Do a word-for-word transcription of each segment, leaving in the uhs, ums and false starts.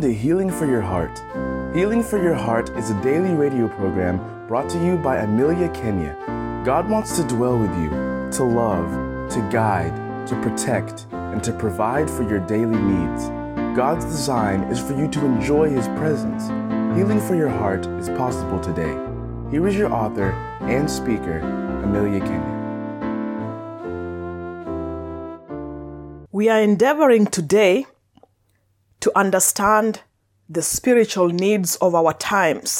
to Healing for Your Heart. Healing for Your Heart is a daily radio program brought to you by Amelia Kenya. God wants to dwell with you, to love, to guide, to protect, and to provide for your daily needs. God's design is for you to enjoy His presence. Healing for Your Heart is possible today. Here is your author and speaker, Amelia Kenya. We are endeavoring today to understand the spiritual needs of our times.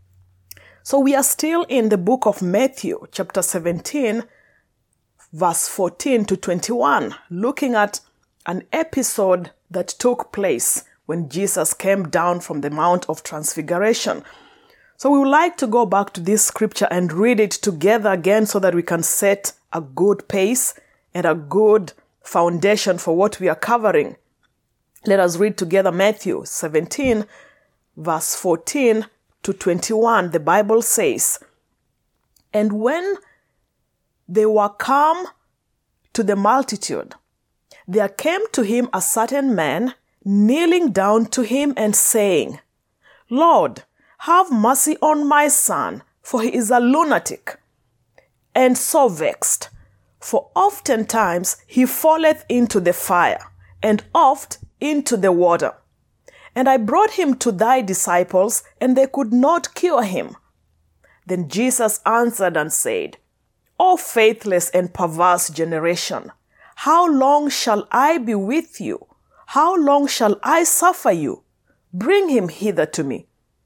So we are still in the book of Matthew, chapter seventeen, verse fourteen to twenty-one, looking at an episode that took place when Jesus came down from the Mount of Transfiguration. So we would like to go back to this scripture and read it together again so that we can set a good pace and a good foundation for what we are covering. Let us read together Matthew seventeen, verse fourteen to twenty-one. The Bible says, "And when they were come to the multitude, there came to him a certain man, kneeling down to him and saying, Lord, have mercy on my son, for he is a lunatic, and so vexed. For oftentimes he falleth into the fire, and oft into the water. And I brought him to thy disciples, and they could not cure him. Then Jesus answered and said, O faithless and perverse generation, how long shall I be with you? How long shall I suffer you? Bring him hither to me.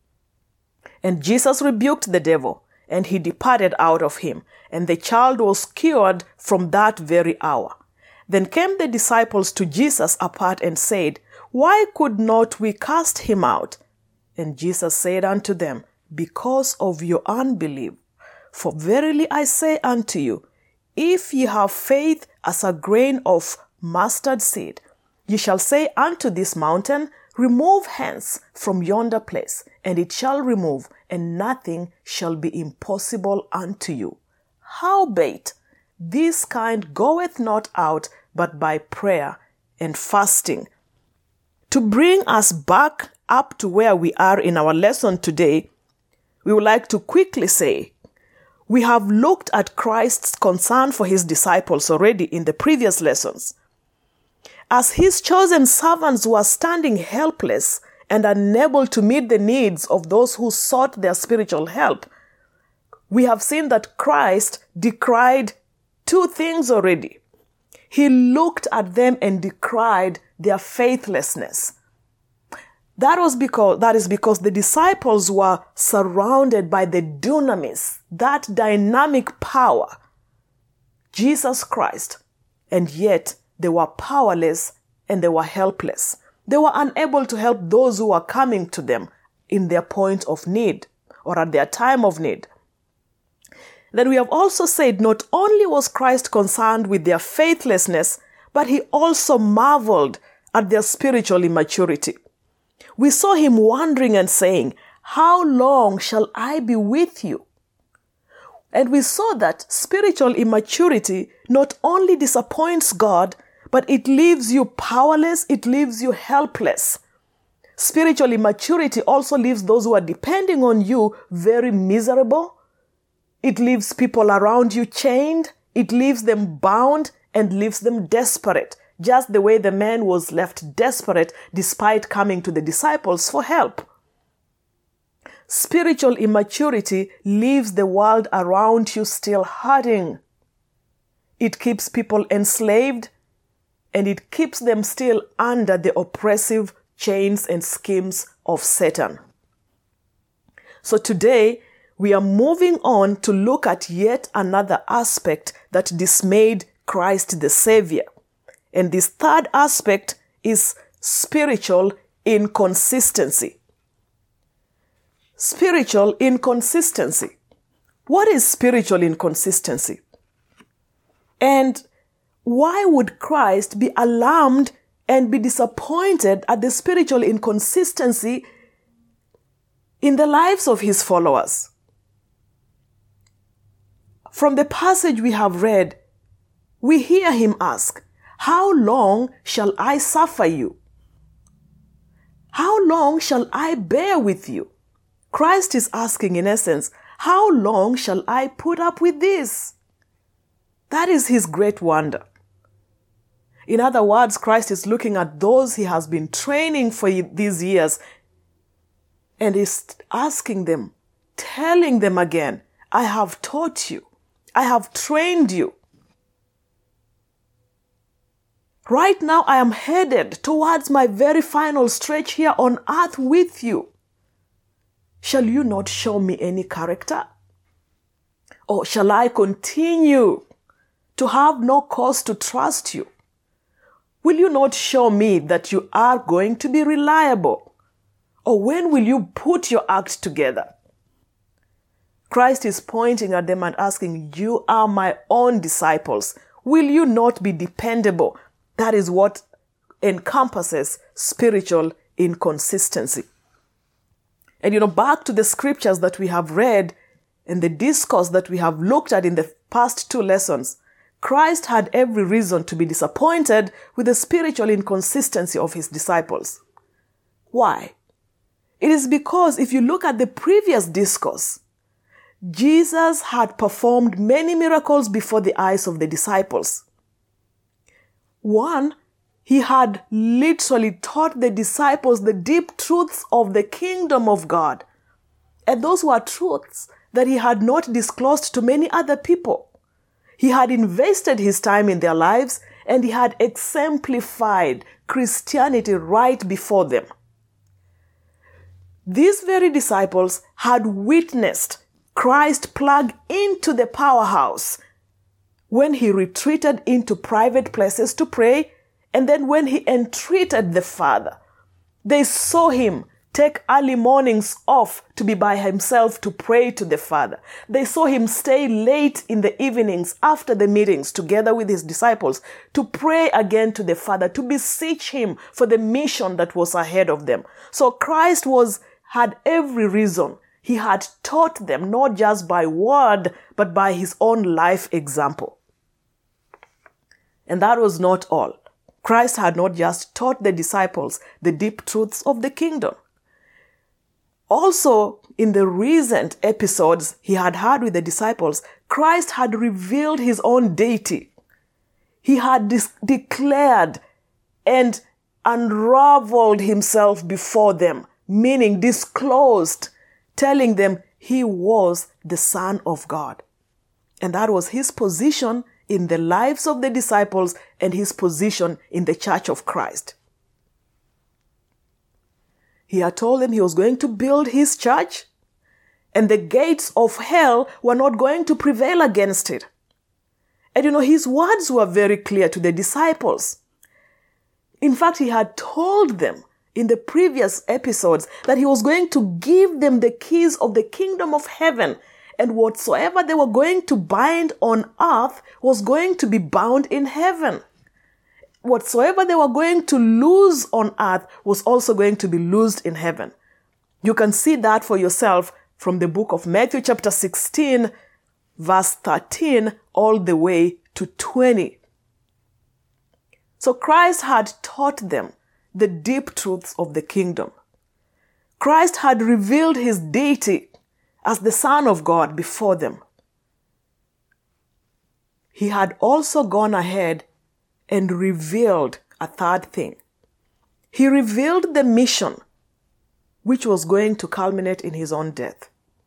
And Jesus rebuked the devil, and he departed out of him, and the child was cured from that very hour. Then came the disciples to Jesus apart and said, Why could not we cast him out? And Jesus said unto them, Because of your unbelief. For verily I say unto you, if ye have faith as a grain of mustard seed, ye shall say unto this mountain, Remove hence from yonder place, and it shall remove, and nothing shall be impossible unto you. Howbeit, this kind goeth not out but by prayer and fasting." To bring us back up to where we are in our lesson today, we would like to quickly say, we have looked at Christ's concern for his disciples already in the previous lessons. As his chosen servants were standing helpless and unable to meet the needs of those who sought their spiritual help, we have seen that Christ decried two things already. He looked at them and decried their faithlessness. That was because, that is because the disciples were surrounded by the dunamis, that dynamic power, Jesus Christ, and yet they were powerless and they were helpless. They were unable to help those who were coming to them in their point of need or at their time of need. Then we have also said not only was Christ concerned with their faithlessness, but he also marveled at their spiritual immaturity. We saw him wondering and saying, How long shall I be with you? And we saw that spiritual immaturity not only disappoints God, but it leaves you powerless, it leaves you helpless. Spiritual immaturity also leaves those who are depending on you very miserable. It leaves people around you chained. It leaves them bound and leaves them desperate, just the way the man was left desperate despite coming to the disciples for help. Spiritual immaturity leaves the world around you still hurting. It keeps people enslaved, and it keeps them still under the oppressive chains and schemes of Satan. So today, we are moving on to look at yet another aspect that dismayed Christ the Savior. And this third aspect is spiritual inconsistency. Spiritual inconsistency. What is spiritual inconsistency? And why would Christ be alarmed and be disappointed at the spiritual inconsistency in the lives of his followers? From the passage we have read, we hear him ask, How long shall I suffer you? How long shall I bear with you? Christ is asking, in essence, how long shall I put up with this? That is his great wonder. In other words, Christ is looking at those he has been training for these years and is asking them, telling them again, I have taught you. I have trained you. Right now, I am headed towards my very final stretch here on earth with you. Shall you not show me any character? Or shall I continue to have no cause to trust you? Will you not show me that you are going to be reliable? Or when will you put your act together? Christ is pointing at them and asking, you are my own disciples. Will you not be dependable? That is what encompasses spiritual inconsistency. And you know, back to the scriptures that we have read and the discourse that we have looked at in the past two lessons, Christ had every reason to be disappointed with the spiritual inconsistency of his disciples. Why? It is because if you look at the previous discourse, Jesus had performed many miracles before the eyes of the disciples. One, he had literally taught the disciples the deep truths of the kingdom of God. And those were truths that he had not disclosed to many other people. He had invested his time in their lives and he had exemplified Christianity right before them. These very disciples had witnessed Christ plug into the powerhouse when he retreated into private places to pray, and then when he entreated the Father. They saw him take early mornings off to be by himself to pray to the Father. They saw him stay late in the evenings after the meetings together with his disciples to pray again to the Father, to beseech him for the mission that was ahead of them. So Christ was had every reason. He had taught them not just by word, but by his own life example. And that was not all. Christ had not just taught the disciples the deep truths of the kingdom. Also, in the recent episodes he had had with the disciples, Christ had revealed his own deity. He had dis- declared and unraveled himself before them, meaning disclosed, telling them he was the Son of God. And that was his position in the lives of the disciples and his position in the church of Christ. He had told them he was going to build his church and the gates of hell were not going to prevail against it. And you know, his words were very clear to the disciples. In fact, he had told them in the previous episodes that he was going to give them the keys of the kingdom of heaven, and whatsoever they were going to bind on earth was going to be bound in heaven. Whatsoever they were going to loose on earth was also going to be loosed in heaven. You can see that for yourself from the book of Matthew chapter sixteen, verse thirteen, all the way to twenty. So Christ had taught them the deep truths of the kingdom. Christ had revealed his deity as the Son of God before them. He had also gone ahead and revealed a third thing. He revealed the mission which was going to culminate in his own death.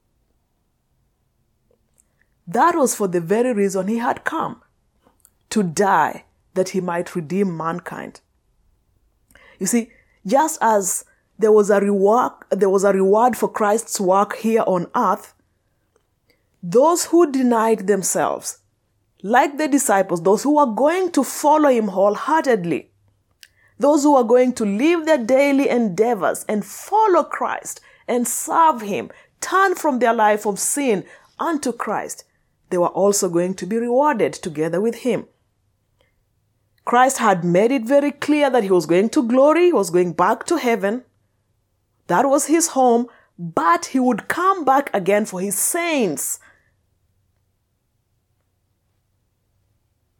That was for the very reason he had come, to die that he might redeem mankind. You see, just as there was a reward, there was a reward for Christ's work here on earth, those who denied themselves, like the disciples, those who were going to follow him wholeheartedly, those who are going to leave their daily endeavors and follow Christ and serve him, turn from their life of sin unto Christ, they were also going to be rewarded together with him. Christ had made it very clear that he was going to glory, he was going back to heaven. That was his home, but he would come back again for his saints.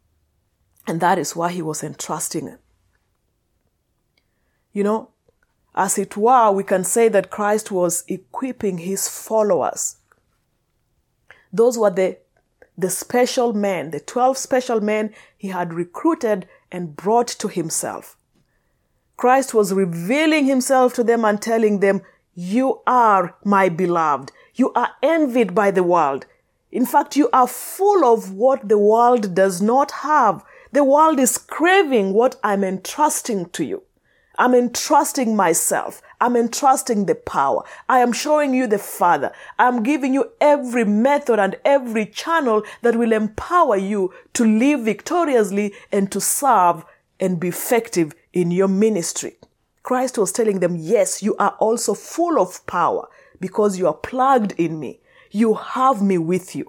And that is why he was entrusting it. You know, as it were, we can say that Christ was equipping his followers. Those were the, the special men, the twelve special men he had recruited and brought to himself. Christ was revealing himself to them and telling them, you are my beloved. You are envied by the world. In fact, you are full of what the world does not have. The world is craving what I'm entrusting to you. I'm entrusting myself. I'm entrusting the power. I am showing you the Father. I'm giving you every method and every channel that will empower you to live victoriously and to serve and be effective in your ministry. Christ was telling them, yes, you are also full of power because you are plugged in me. You have me with you.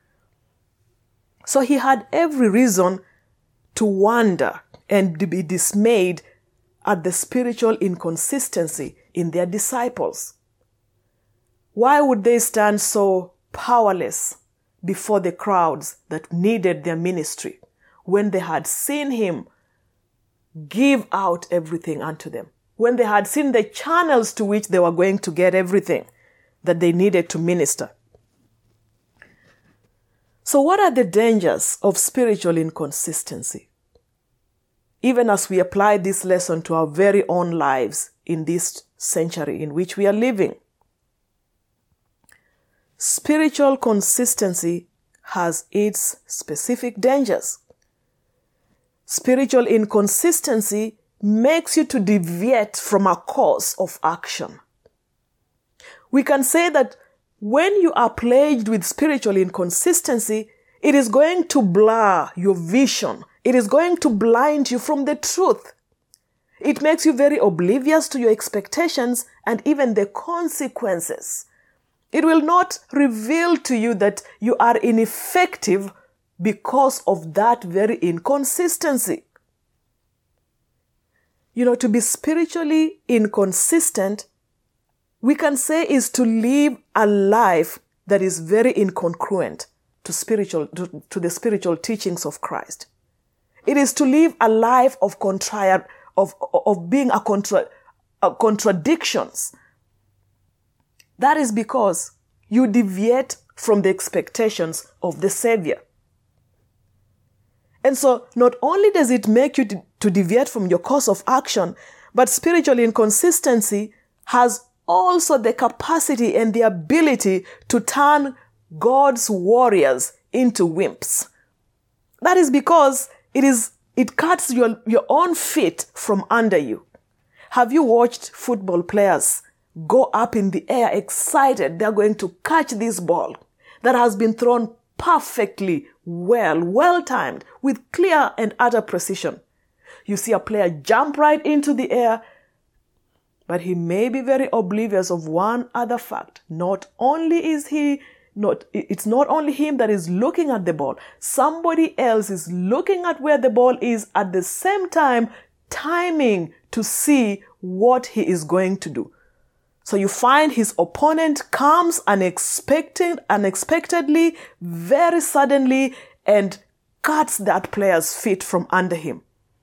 So he had every reason to wonder and to be dismayed at the spiritual inconsistency in their disciples. Why would they stand so powerless before the crowds that needed their ministry when they had seen him give out everything unto them, when they had seen the channels to which they were going to get everything that they needed to minister? So what are the dangers of spiritual inconsistency? Even as we apply this lesson to our very own lives in this century in which we are living. Spiritual consistency has its specific dangers. Spiritual inconsistency makes you to deviate from a course of action. We can say that when you are plagued with spiritual inconsistency, it is going to blur your vision. It is going to blind you from the truth. It makes you very oblivious to your expectations and even the consequences. It will not reveal to you that you are ineffective because of that very inconsistency. You know, to be spiritually inconsistent, we can say, is to live a life that is very incongruent to spiritual, to, to the spiritual teachings of Christ. It is to live a life of contra- of, of being a, contra- a contradictions. That is because you deviate from the expectations of the Savior. And so not only does it make you to, to deviate from your course of action, but spiritual inconsistency has also the capacity and the ability to turn God's warriors into wimps. That is because it is it cuts your, your own feet from under you. Have you watched football players go up in the air excited they're going to catch this ball that has been thrown perfectly well, well-timed, with clear and utter precision? You see a player jump right into the air, but he may be very oblivious of one other fact. Not only is he Not, it's not only him that is looking at the ball. Somebody else is looking at where the ball is at the same time, timing to see what he is going to do. So you find his opponent comes unexpected, unexpectedly, very suddenly, and cuts that player's feet from under him.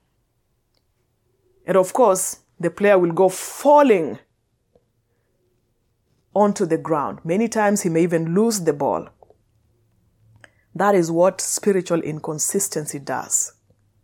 And of course, the player will go falling onto the ground. Many times he may even lose the ball. That is what spiritual inconsistency does.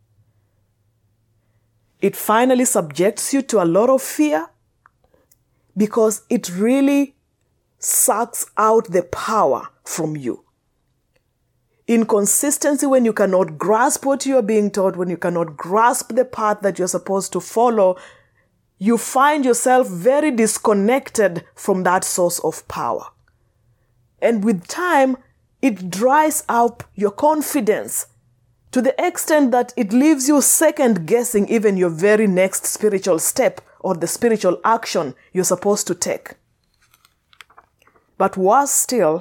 It finally subjects you to a lot of fear because it really sucks out the power from you. Inconsistency, when you cannot grasp what you are being taught, when you cannot grasp the path that you're supposed to follow, you find yourself very disconnected from that source of power. And with time, it dries up your confidence to the extent that it leaves you second guessing even your very next spiritual step or the spiritual action you're supposed to take. But worse still,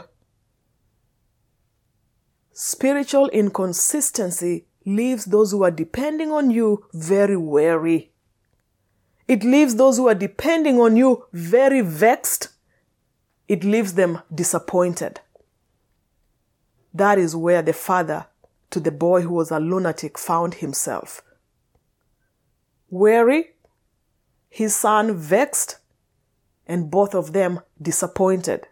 spiritual inconsistency leaves those who are depending on you very wary. It leaves those who are depending on you very vexed. It leaves them disappointed. That is where the father to the boy who was a lunatic found himself. Weary, his son vexed, and both of them disappointed.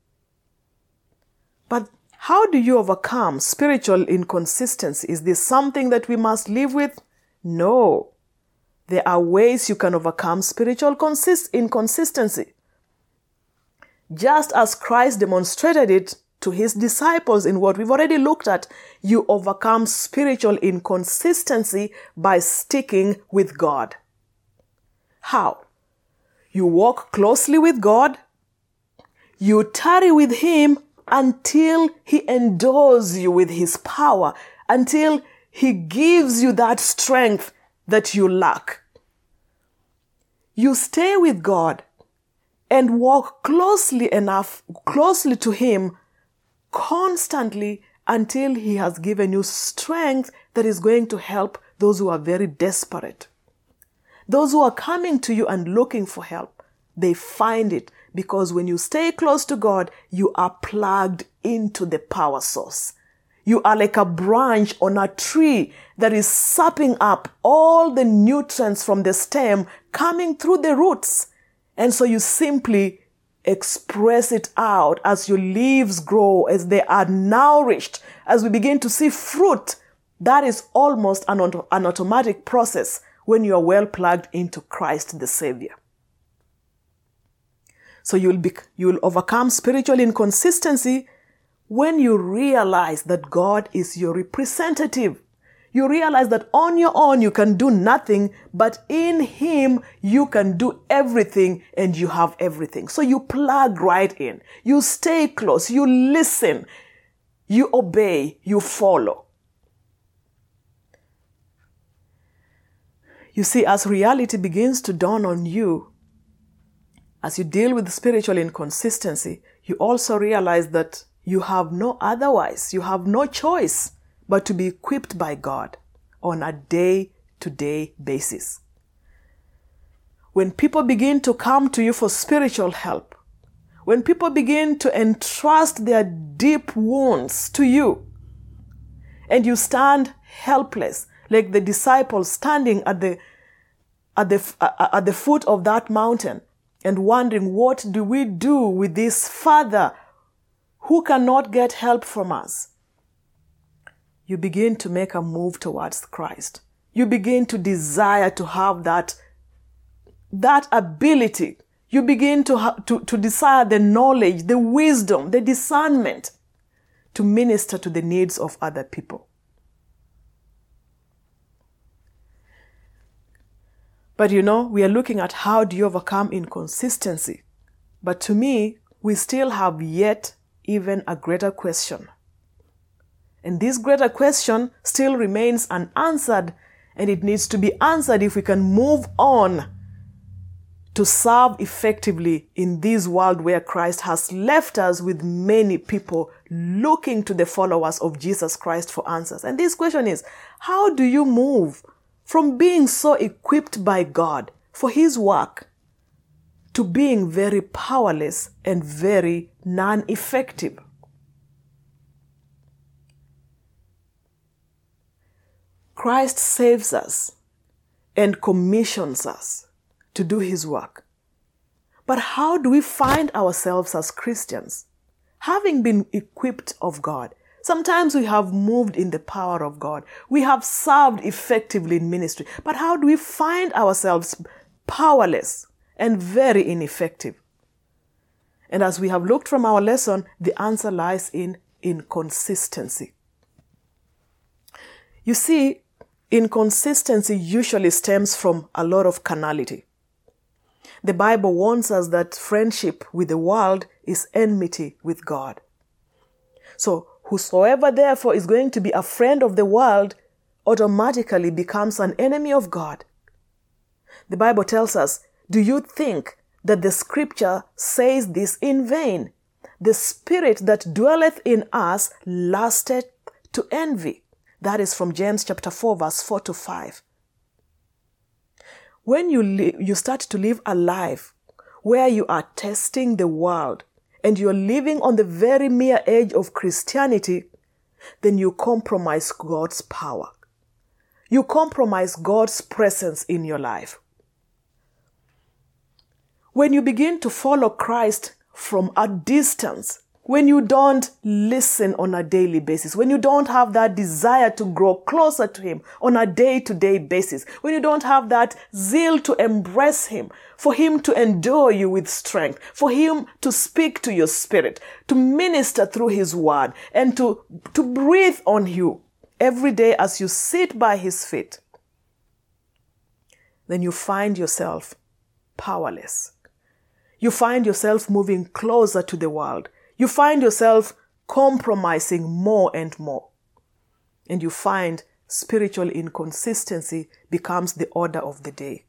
But how do you overcome spiritual inconsistency? Is this something that we must live with? No. There are ways you can overcome spiritual consist- inconsistency. Just as Christ demonstrated it to his disciples in what we've already looked at, you overcome spiritual inconsistency by sticking with God. How? You walk closely with God. You tarry with him until he endows you with his power, until he gives you that strength that you lack. You stay with God and walk closely enough, closely to him constantly until he has given you strength that is going to help those who are very desperate. Those who are coming to you and looking for help, they find it because when you stay close to God, you are plugged into the power source. You are like a branch on a tree that is sucking up all the nutrients from the stem coming through the roots. And so you simply express it out as your leaves grow, as they are nourished, as we begin to see fruit. That is almost an, auto- an automatic process when you are well plugged into Christ the Savior. So you'll be, you'll overcome spiritual inconsistency when you realize that God is your representative. You realize that on your own you can do nothing, but in him you can do everything and you have everything. So you plug right in. You stay close. You listen. You obey. You follow. You see, as reality begins to dawn on you, as you deal with spiritual inconsistency, you also realize that you have no otherwise. You have no choice but to be equipped by God on a day-to-day basis. When people begin to come to you for spiritual help, when people begin to entrust their deep wounds to you, and you stand helpless, like the disciples standing at the at the uh, at the foot of that mountain and wondering, what do we do with this Father who cannot get help from us? You begin to make a move towards Christ. You begin to desire to have that, that ability. You begin to, ha- to, to desire the knowledge, the wisdom, the discernment to minister to the needs of other people. But you know, we are looking at how do you overcome inconsistency. But to me, we still have yet even a greater question. And this greater question still remains unanswered, and it needs to be answered if we can move on to serve effectively in this world where Christ has left us with many people looking to the followers of Jesus Christ for answers. And this question is, how do you move from being so equipped by God for his work to being very powerless and very non-effective? Christ saves us and commissions us to do his work. But how do we find ourselves as Christians? Having been equipped of God, sometimes we have moved in the power of God. We have served effectively in ministry. But how do we find ourselves powerless and very ineffective? And as we have looked from our lesson, the answer lies in inconsistency. You see, inconsistency usually stems from a lot of carnality. The Bible warns us that friendship with the world is enmity with God. So, whosoever therefore is going to be a friend of the world automatically becomes an enemy of God. The Bible tells us, do you think that the scripture says this in vain? The spirit that dwelleth in us lusteth to envy. That is from James chapter four, verse four to five. When you li- you start to live a life where you are testing the world and you're living on the very mere edge of Christianity, then you compromise God's power. You compromise God's presence in your life. When you begin to follow Christ from a distance, when you don't listen on a daily basis, when you don't have that desire to grow closer to Him on a day-to-day basis, when you don't have that zeal to embrace Him, for Him to endure you with strength, for Him to speak to your spirit, to minister through His word, and to, to breathe on you every day as you sit by His feet, then you find yourself powerless. You find yourself moving closer to the world. You find yourself compromising more and more. And you find spiritual inconsistency becomes the order of the day.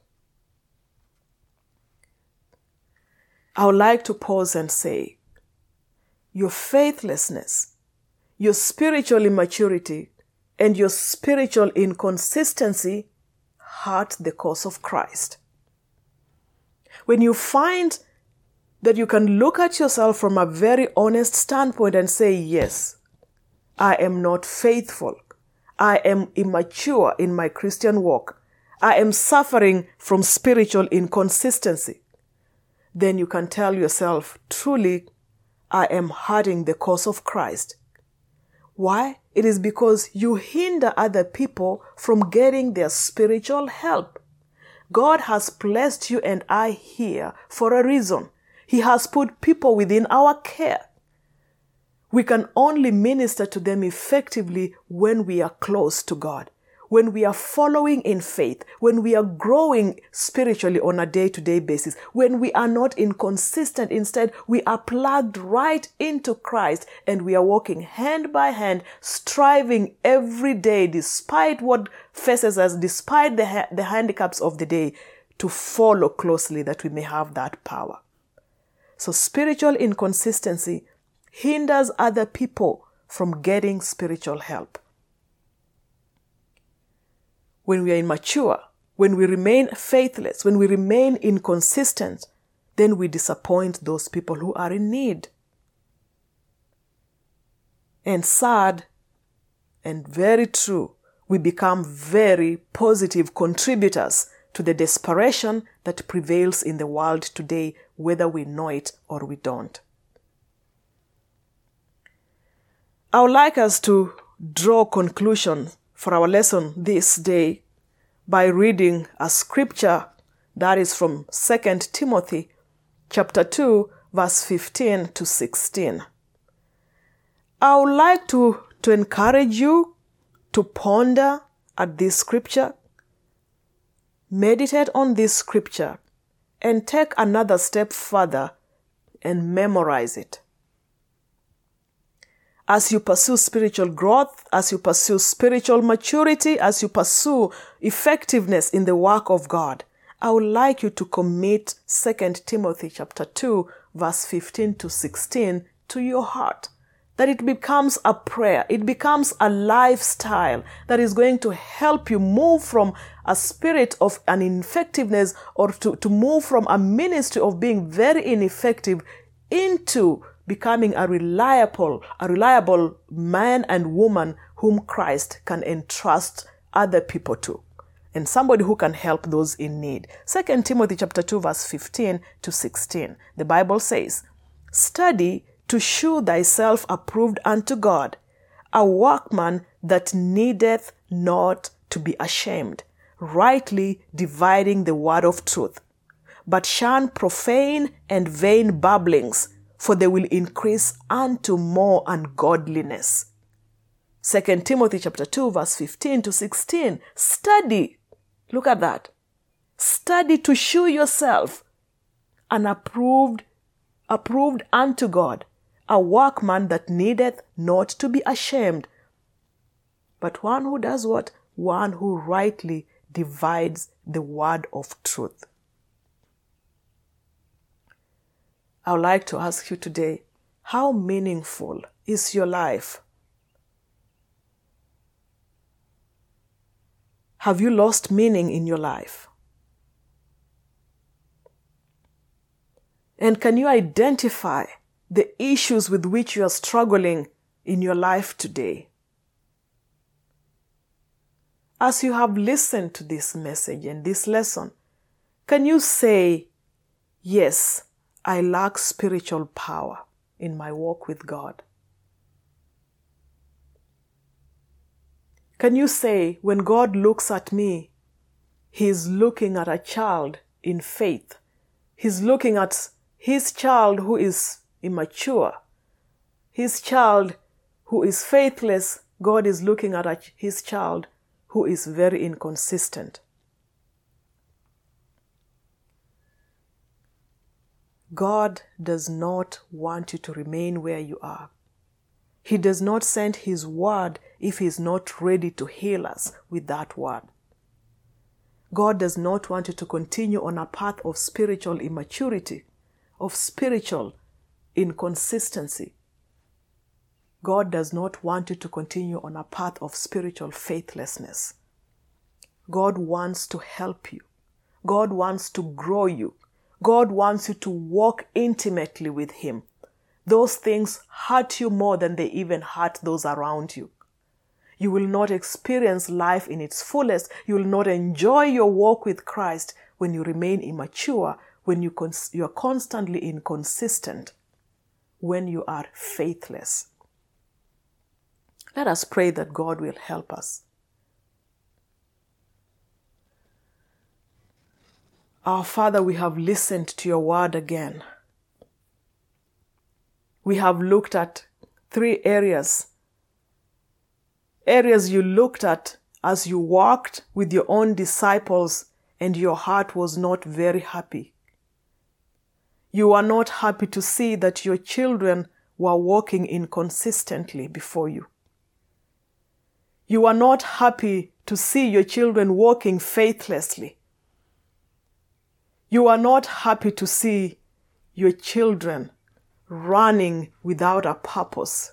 I would like to pause and say, your faithlessness, your spiritual immaturity, and your spiritual inconsistency hurt the cause of Christ. When you find that you can look at yourself from a very honest standpoint and say, yes, I am not faithful. I am immature in my Christian walk. I am suffering from spiritual inconsistency. Then you can tell yourself, truly, I am hurting the cause of Christ. Why? It is because you hinder other people from getting their spiritual help. God has placed you and I here for a reason. He has put people within our care. We can only minister to them effectively when we are close to God, when we are following in faith, when we are growing spiritually on a day-to-day basis, when we are not inconsistent. Instead, we are plugged right into Christ and we are walking hand by hand, striving every day, despite what faces us, despite the, ha- the handicaps of the day, to follow closely that we may have that power. So spiritual inconsistency hinders other people from getting spiritual help. When we are immature, when we remain faithless, when we remain inconsistent, then we disappoint those people who are in need. And sad and very true, we become very positive contributors to the desperation that prevails in the world today, whether we know it or we don't. I would like us to draw conclusions for our lesson this day by reading a scripture that is from Second Timothy chapter two, verse fifteen to sixteen. I would like to, to encourage you to ponder at this scripture, meditate on this scripture, and take another step further and memorize it. As you pursue spiritual growth, as you pursue spiritual maturity, as you pursue effectiveness in the work of God, I would like you to commit Second Timothy chapter two, verse fifteen to sixteen to your heart. That it becomes a prayer, it becomes a lifestyle that is going to help you move from a spirit of an ineffectiveness or to, to move from a ministry of being very ineffective into becoming a reliable, a reliable man and woman whom Christ can entrust other people to, and somebody who can help those in need. Second Timothy chapter two, verse fifteen to sixteen. The Bible says, "Study to shew thyself approved unto God, a workman that needeth not to be ashamed, rightly dividing the word of truth. But shun profane and vain babblings, for they will increase unto more ungodliness." Second Timothy chapter two, verse fifteen to sixteen. Study. Look at that. Study to shew yourself an approved, approved unto God, a workman that needeth not to be ashamed, but one who does what? One who rightly divides the word of truth. I would like to ask you today, how meaningful is your life? Have you lost meaning in your life? And can you identify the issues with which you are struggling in your life today? As you have listened to this message and this lesson, can you say, yes, I lack spiritual power in my walk with God? Can you say, when God looks at me, He's looking at a child in faith? He's looking at His child who is immature. His child who is faithless. God is looking at His child who is very inconsistent. God does not want you to remain where you are. He does not send His word if He's not ready to heal us with that word. God does not want you to continue on a path of spiritual immaturity, of spiritual inconsistency. God does not want you to continue on a path of spiritual faithlessness. God wants to help you. God wants to grow you. God wants you to walk intimately with Him. Those things hurt you more than they even hurt those around you. You will not experience life in its fullest. You will not enjoy your walk with Christ when you remain immature, when you, cons- you are constantly inconsistent, when you are faithless. Let us pray that God will help us. Our Father, we have listened to your word again. We have looked at three areas. Areas you looked at as you walked with your own disciples and your heart was not very happy. You are not happy to see that your children were walking inconsistently before you. You are not happy to see your children walking faithlessly. You are not happy to see your children running without a purpose.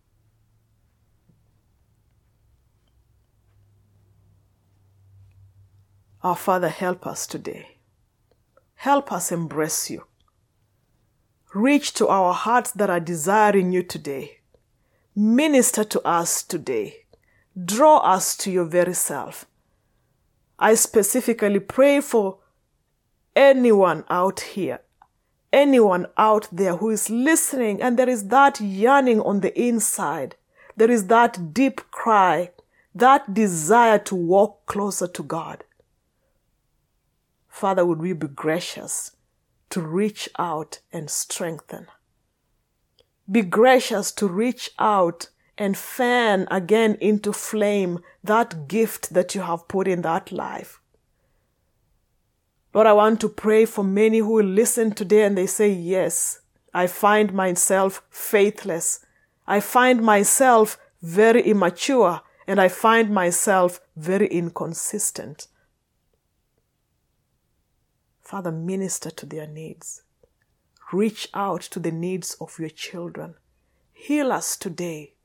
Our Father, help us today. Help us embrace you. Reach to our hearts that are desiring you today. Minister to us today. Draw us to your very self. I specifically pray for anyone out here, anyone out there who is listening, and there is that yearning on the inside. There is that deep cry, that desire to walk closer to God. Father, would we be gracious to reach out and strengthen? Be gracious to reach out and fan again into flame that gift that you have put in that life. Lord, I want to pray for many who will listen today and they say, yes, I find myself faithless. I find myself very immature and I find myself very inconsistent. Father, minister to their needs. Reach out to the needs of your children. Heal us today.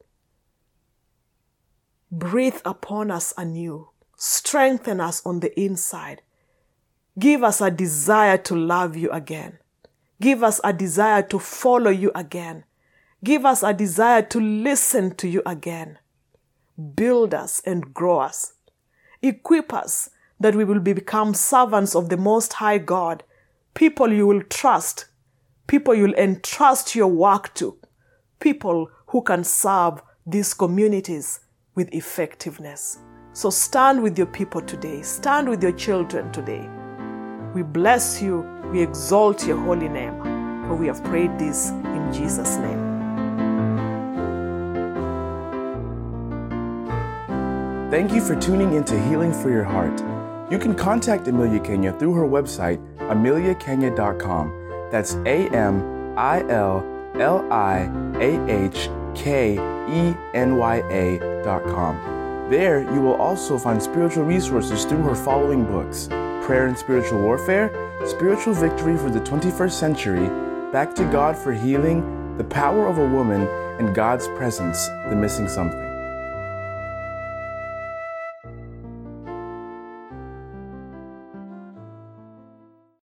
Breathe upon us anew. Strengthen us on the inside. Give us a desire to love you again. Give us a desire to follow you again. Give us a desire to listen to you again. Build us and grow us. Equip us that we will become servants of the Most High God, people you will trust, people you'll entrust your work to, people who can serve these communities with effectiveness. So stand with your people today. Stand with your children today. We bless you. We exalt your holy name. For we have prayed this in Jesus' name. Thank you for tuning in to Healing for Your Heart. You can contact Amelia Kenya through her website, amelia kenya dot com. That's A M I L L I A H K E N Y A dot com. There, you will also find spiritual resources through her following books: Prayer and Spiritual Warfare, Spiritual Victory for the twenty-first Century, Back to God for Healing, The Power of a Woman, and God's Presence, The Missing Something.